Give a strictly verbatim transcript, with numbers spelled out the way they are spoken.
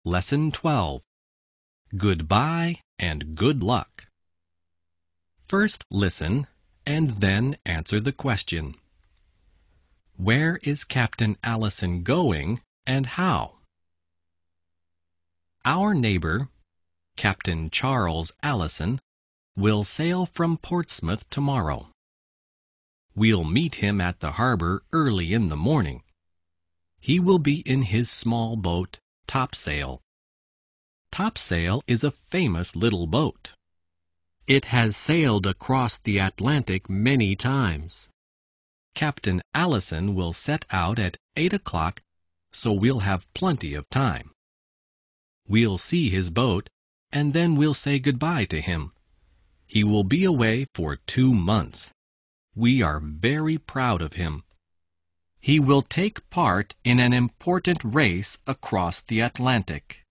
Lesson twelve. Goodbye and good luck. First listen and then answer the question. Where is Captain Allison going and how? Our neighbor, Captain Charles Allison, will sail from Portsmouth tomorrow. We'll meet him at the harbor early in the morning. He will be in his small boat, Topsail. Topsail is a famous little boat. It has sailed across the Atlantic many times. Captain Allison will set out at eight o'clock, so we'll have plenty of time. We'll see his boat, and then we'll say goodbye to him. He will be away for two months. We are very proud of him. He will take part in an important race across the Atlantic.